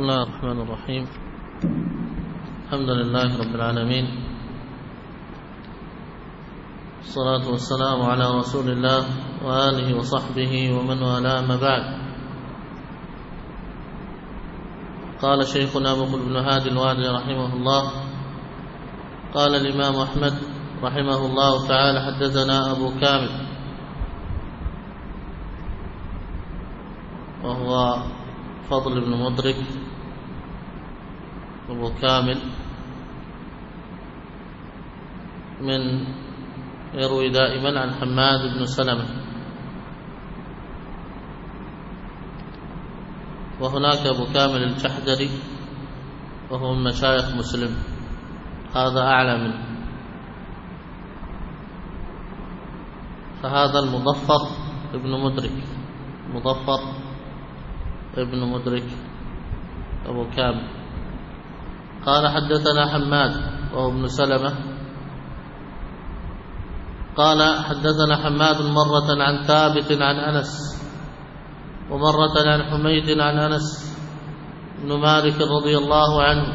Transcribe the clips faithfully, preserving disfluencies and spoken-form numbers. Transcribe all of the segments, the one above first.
الله الرحمن الرحيم. الحمد لله رب العالمين، الصلاة والسلام على رسول الله وآله وصحبه ومن والاه، ما بعد. قال شيخنا مقبل بن هادي الوادي رحمه الله: قال الإمام أحمد رحمه الله تعالى: حدثنا أبو كامل، وهو فضل بن مدرك أبو كامل، من يروي دائما عن حماد بن سلمة. وهناك أبو كامل الجحدري وهو من مشايخ مسلم، هذا أعلى منه. فهذا المظفر ابن مدرك، مظفر ابن مدرك أبو كامل. قال حدثنا حماد وهو ابن سلمة، قال حدثنا حماد مرة عن ثابت عن أنس، ومرة عن حميد عن أنس بن مالك رضي الله عنه.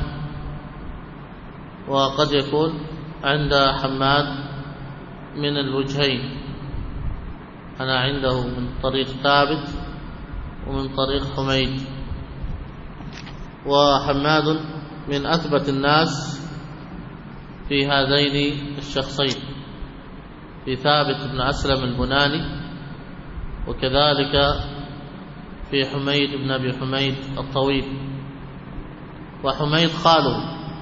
وقد يكون عند حماد من الوجهين، أنا عنده من طريق ثابت ومن طريق حميد. وحماد من أثبت الناس في هذين الشخصين، في ثابت بن أسلم البناني، وكذلك في حميد بن أبي حميد الطويل. وحميد خاله،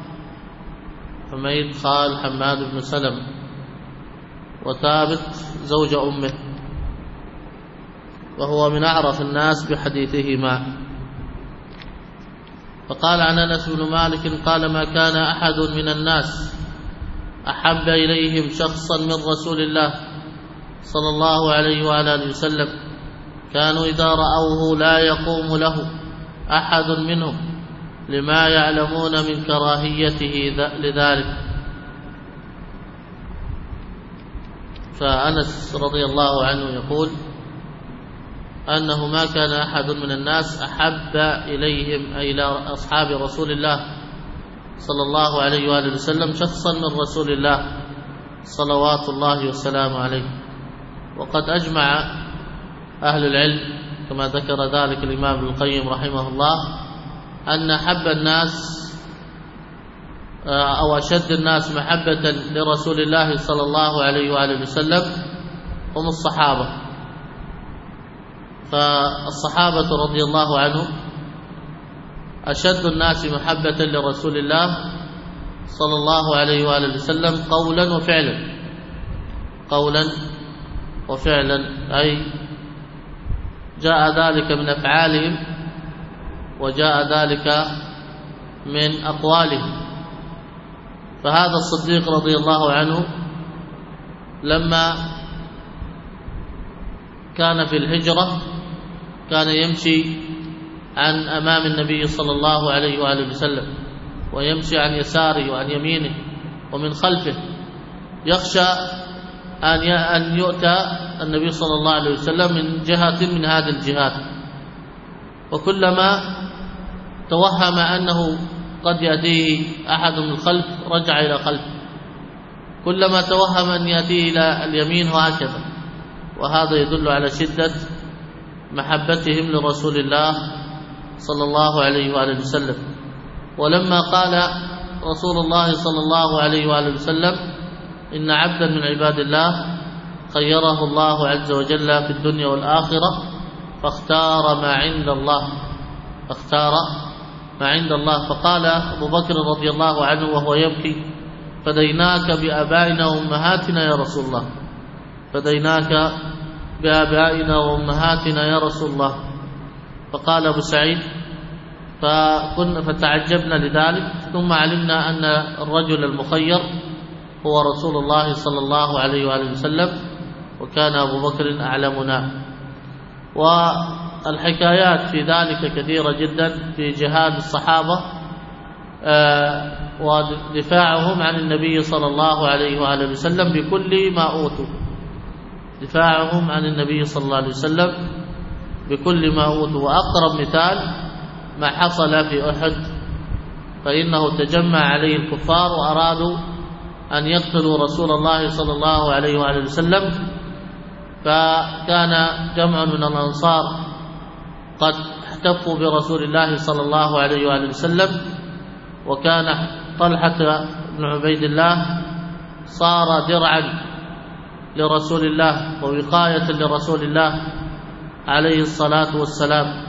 حميد خال حماد بن سلم، وثابت زوج أمه، وهو من أعرف الناس بحديثهما. فقال عن أنس بن مالك قال: ما كان أحد من الناس أحب إليهم شخصا من رسول الله صلى الله عليه وآله وسلم، كانوا إذا رأوه لا يقوم له أحد منهم، لما يعلمون من كراهيته لذلك. فأنس رضي الله عنه يقول أنه ما كان أحد من الناس أحب إليهم، أي إلى أصحاب رسول الله صلى الله عليه وآله وسلم، شخصا من رسول الله صلوات الله والسلام عليه. وقد أجمع أهل العلم كما ذكر ذلك الإمام ابن القيم رحمه الله أن أحب الناس أو أشد الناس محبة لرسول الله صلى الله عليه وآله وسلم هم الصحابة. فالصحابة رضي الله عنهم أشد الناس محبة لرسول الله صلى الله عليه وآله وسلم قولا وفعلا، قولا وفعلا، أي جاء ذلك من أفعالهم وجاء ذلك من أقوالهم. فهذا الصديق رضي الله عنه لما كان في الهجرة كان يمشي عن أمام النبي صلى الله عليه وآله وسلم، ويمشي عن يساره وعن يمينه ومن خلفه، يخشى أن يؤتى النبي صلى الله عليه وسلم من جهة من هذه الجهات. وكلما توهم أنه قد يأتيه أحد من الخلف رجع إلى خلفه، كلما توهم أن يأتيه إلى اليمين، وهكذا. وهذا يدل على شدة محبتهم لرسول الله صلى الله عليه وآله وسلم. ولما قال رسول الله صلى الله عليه وآله وسلم: إن عبدا من عباد الله خيره الله عز وجل في الدنيا والآخرة فاختار ما عند الله، فاختار ما عند الله. فقال أبو بكر رضي الله عنه وهو يبكي: فديناك بآبائنا وأمهاتنا يا رسول الله، فديناك بآبائنا وأمهاتنا يا رسول الله. فقال أبو سعيد: فكنا فتعجبنا لذلك، ثم علمنا أن الرجل المخير هو رسول الله صلى الله عليه وآله وسلم، وكان أبو بكر أعلمنا. والحكايات في ذلك كثيرة جدا في جهاد الصحابة ودفاعهم عن النبي صلى الله عليه وآله وسلم بكل ما أوتوا، دفاعهم عن النبي صلى الله عليه وسلم بكل ما أوتوا. وأقرب مثال ما حصل في أحد، فإنه تجمع عليه الكفار وأرادوا أن يقتلوا رسول الله صلى الله عليه وآله وسلم، فكان جمع من الأنصار قد احتفوا برسول الله صلى الله عليه وآله وسلم، وكان طلحة بن عبيد الله صار درعا لرسول الله ووقاية لرسول الله عليه الصلاة والسلام.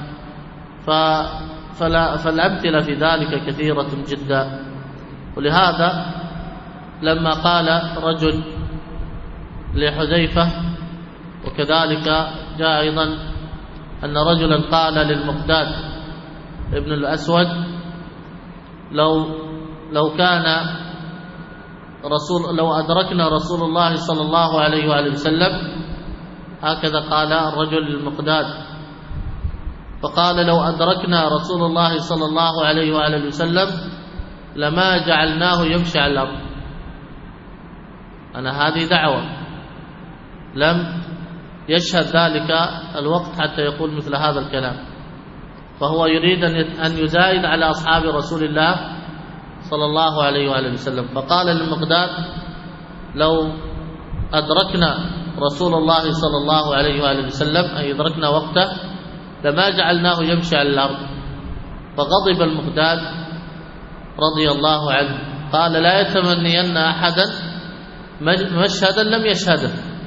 فالأمثلة في ذلك كثيرة جدا. ولهذا لما قال رجل لحذيفة، وكذلك جاء أيضا أن رجلا قال للمقداد ابن الأسود لو لو كان رسول لو أدركنا رسول الله صلى الله عليه وآله وسلم، هكذا قال الرجل للمقداد، فقال لو أدركنا رسول الله صلى الله عليه وآله وسلم لما جعلناه يمشي على الأرض. أنا هذه دعوة، لم يشهد ذلك الوقت حتى يقول مثل هذا الكلام، فهو يريد أن يزايد على أصحاب رسول الله صلى الله عليه وآله وسلم. فقال للمقداد لو أدركنا رسول الله صلى الله عليه وآله وسلم، أي أدركنا وقته، لما جعلناه يمشي على الأرض. فغضب المقداد رضي الله عنه، قال لا يتمنين أحدا مشهدا لم يشهده،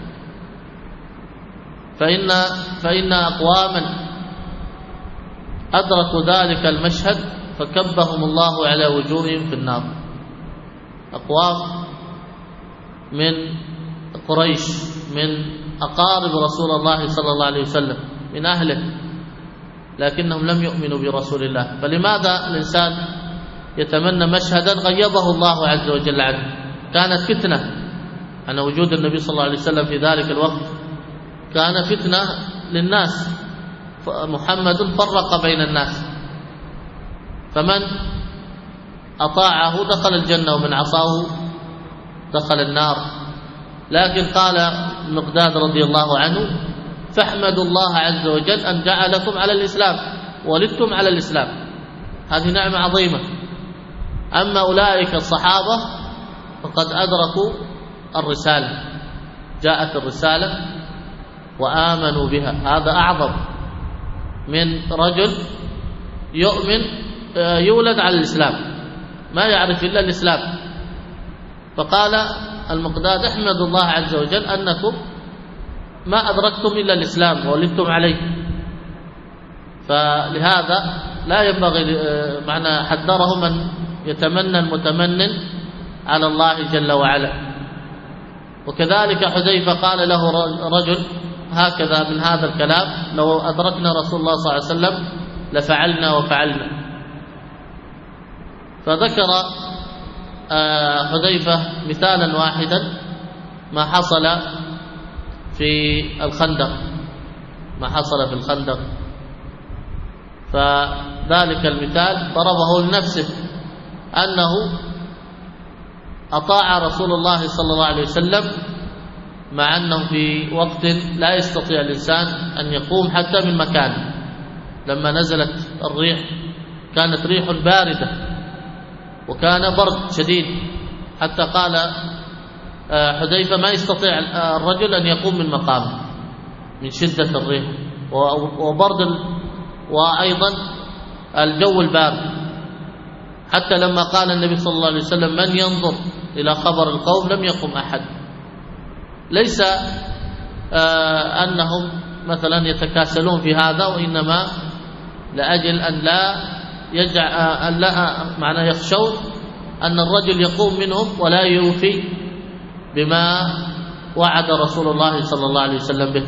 فإن, فإن أقواما أدركوا ذلك المشهد فكبهم الله على وجوههم في النار. أقوام من قريش من أقارب رسول الله صلى الله عليه وسلم من أهله، لكنهم لم يؤمنوا برسول الله. فلماذا الإنسان يتمنى مشهدا غيبه الله عز وجل عنه؟ كانت فتنة أن وجود النبي صلى الله عليه وسلم في ذلك الوقت كان فتنة للناس، محمد فرق بين الناس، فمن أطاعه دخل الجنة ومن عصاه دخل النار. لكن قال المقداد رضي الله عنه فاحمدوا الله عز وجل أن جعلكم على الإسلام، ولدتم على الإسلام، هذه نعمة عظيمة. أما أولئك الصحابة فقد أدركوا الرسالة، جاءت الرسالة وآمنوا بها. هذا أعظم من رجل يؤمن يولد على الإسلام ما يعرف إلا الإسلام. فقال المقداد احمدوا الله عز وجل أنكم ما أدركتم إلا الإسلام وولدتم عليه. فلهذا لا ينبغي معنى حذرهم من يتمنى المتمنن على الله جل وعلا. وكذلك حذيفة قال له رجل هكذا من هذا الكلام لو أدركنا رسول الله صلى الله عليه وسلم لفعلنا وفعلنا. فذكر حذيفة مثالا واحدا ما حصل في الخندق، ما حصل في الخندق، فذلك المثال ضربه لنفسه أنه أطاع رسول الله صلى الله عليه وسلم مع أنه في وقت لا يستطيع الإنسان أن يقوم حتى من مكانه. لما نزلت الريح كانت ريح باردة وكان برد شديد، حتى قال حذيفة ما يستطيع الرجل أن يقوم من مقامه من شدة الريح وبرد وأيضا الجو البارد. حتى لما قال النبي صلى الله عليه وسلم من ينظر إلى خبر القوم لم يقم أحد. ليس أنهم مثلا يتكاسلون في هذا، وإنما لأجل أن لا يجع أن لا معنى يخشون أن الرجل يقوم منهم ولا يوفي بما وعد رسول الله صلى الله عليه وسلم به،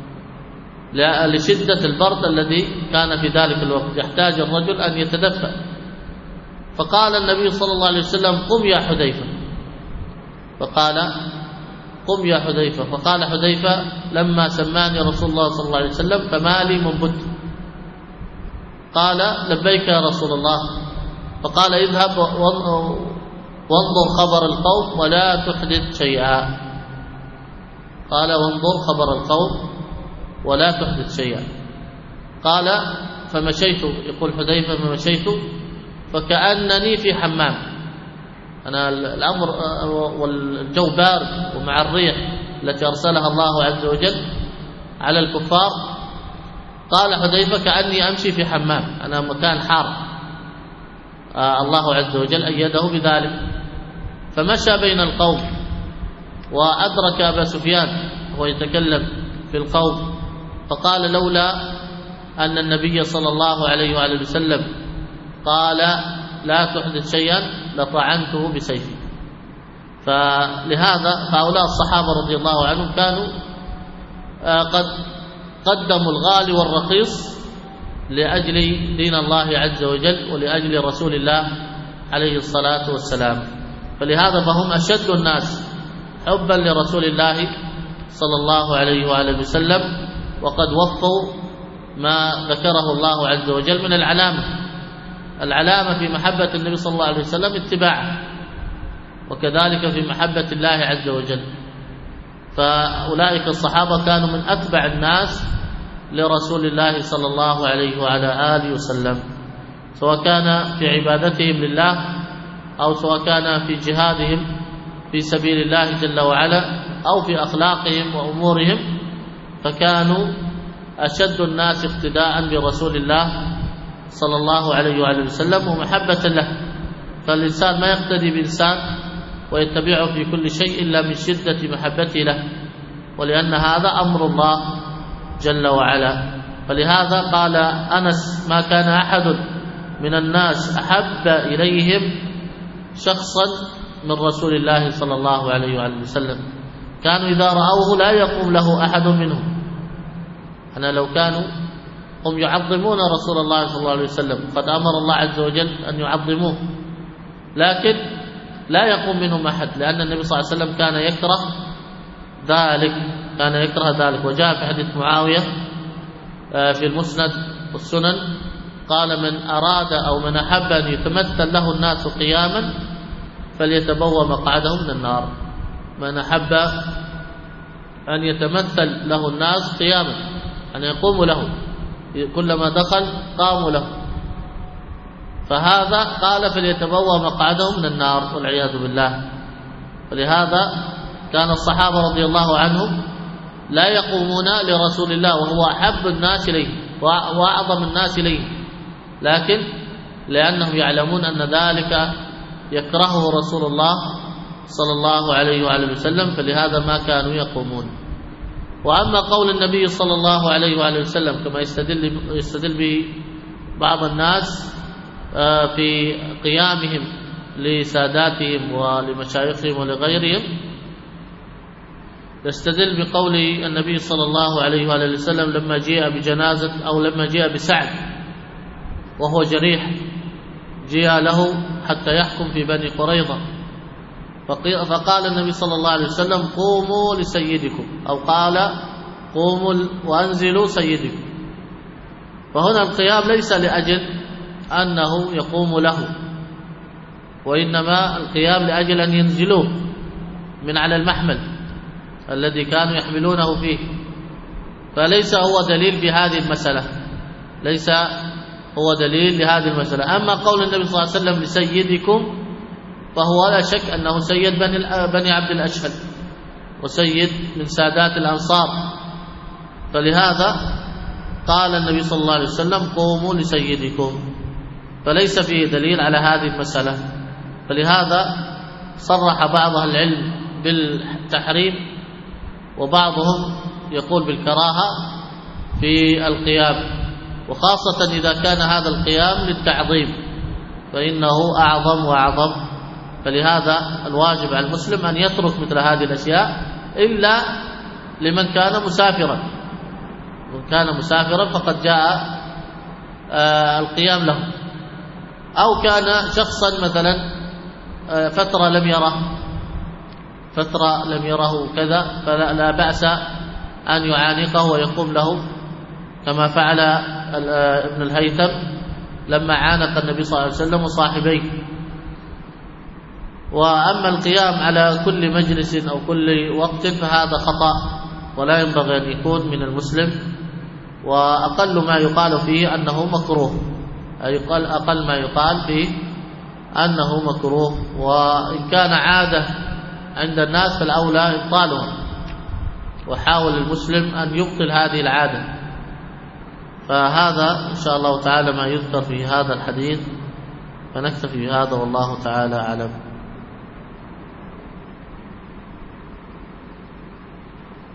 لشدة البرد الذي كان في ذلك الوقت يحتاج الرجل أن يتدفأ. فقال النبي صلى الله عليه وسلم قم يا حذيفة، فقال قم يا حذيفة، فقال حذيفة لما سماني رسول الله صلى الله عليه وسلم فما لي منبت. قال لبيك يا رسول الله. فقال اذهب وانظر خبر القوم ولا تحدث شيئا. قال وانظر خبر القوم ولا تحدث شيئا. قال فمشيت، يقول حذيفة فمشيت فكأنني في حمام، أنا الأمر والجو بارد ومع الريح التي أرسلها الله عز وجل على الكفار، قال حذيفة كأني أمشي في حمام، أنا مكان حار، آه الله عز وجل أيده بذلك. فمشى بين القوم وأدرك أبا سفيان وهو يتكلم في القوم، فقال لولا أن النبي صلى الله عليه وآله وسلم قال لا تحدث شيئا لطعنته بسيفي. فلهذا هؤلاء الصحابة رضي الله عنهم كانوا قد قدموا الغالي والرخيص لأجل دين الله عز وجل ولأجل رسول الله عليه الصلاة والسلام، فلهذا فهم أشد الناس حبا لرسول الله صلى الله عليه وآله وسلم، وقد وفوا ما ذكره الله عز وجل من العلامة. العلامة في محبة النبي صلى الله عليه وسلم اتباعه، وكذلك في محبة الله عز وجل. فأولئك الصحابة كانوا من أتبع الناس لرسول الله صلى الله عليه وعلى آله وسلم، سواء كان في عبادتهم لله أو سواء كان في جهادهم في سبيل الله جل وعلا أو في أخلاقهم وأمورهم، فكانوا أشد الناس اقتداء برسول الله صلى الله عليه وآله وسلم ومحبة له. فالإنسان ما يقتدي بإنسان ويتبعه في كل شيء إلا من شدة محبته له، ولأن هذا أمر الله جل وعلا. فلهذا قال أنس ما كان أحد من الناس أحب إليهم شخصا من رسول الله صلى الله عليه وآله وسلم، كانوا إذا رأوه لا يقوم له أحد منهم. أنا لو كانوا هم يعظمون رسول الله صلى الله عليه وسلم، قد أمر الله عز وجل أن يعظموه، لكن لا يقوم منهم أحد، لأن النبي صلى الله عليه وسلم كان يكره ذلك، كان يكره ذلك. وجاء في حديث معاوية في المسند والسنن قال من أراد أو من أحب أن يتمثل له الناس قياما فليتبوأ مقعده من النار. من أحب أن يتمثل له الناس قياما، أن يقوموا له، كلما دخل قاموا له، فهذا قال فليتبوأ مقعده من النار والعياذ بالله. ولهذا كان الصحابة رضي الله عنهم لا يقومون لرسول الله وهو أحب الناس إليه وأعظم الناس إليه، لكن لأنهم يعلمون أن ذلك يكرهه رسول الله صلى الله عليه وآله وسلم، فلهذا ما كانوا يقومون. وأما قول النبي صلى الله عليه وآله وسلم كما يستدل يستدل به بعض الناس في قيامهم لساداتهم ولمشايخهم ولغيرهم، يستدل بقول النبي صلى الله عليه وآله وسلم لما جاء بجنازة أو لما جاء بسعد وهو جريح، جاء له حتى يحكم في بني قريظة، فقال النبي صلى الله عليه وسلم قوموا لسيدكم، أو قال قوموا وأنزلوا سيدكم. فهنا القيام ليس لأجل أنه يقوم له، وإنما القيام لأجل أن ينزلوه من على المحمل الذي كانوا يحملونه فيه، فليس هو دليل في هذه المسألة، ليس هو دليل لهذه المسألة. أما قول النبي صلى الله عليه وسلم لسيدكم فهو لا شك أنه سيد بني بني عبد الأشهل وسيد من سادات الأنصار، فلهذا قال النبي صلى الله عليه وسلم قوموا لسيدكم، فليس فيه دليل على هذه المسألة. فلهذا صرح بعض أهل العلم بالتحريم، وبعضهم يقول بالكراهة في القيام، وخاصة إذا كان هذا القيام للتعظيم فإنه أعظم وأعظم. فلهذا الواجب على المسلم أن يترك مثل هذه الأشياء إلا لمن كان مسافرا، من كان مسافرا فقد جاء القيام له، أو كان شخصا مثلا فترة لم يره فترة لم يره كذا، فلا بأس أن يعانقه ويقوم له كما فعل ابن الهيثم لما عانق النبي صلى الله عليه وسلم وصاحبيه. وأما القيام على كل مجلس أو كل وقت فهذا خطأ، ولا ينبغي أن يكون من المسلم وأقل ما يقال فيه أنه مكروه، أي أقل ما يقال فيه أنه مكروه. وإن كان عادة عند الناس فالأولى إبطالها، وحاول المسلم أن يبطل هذه العادة. فهذا إن شاء الله تعالى ما يذكر في هذا الحديث، فنكتفي بهذا والله تعالى أعلم.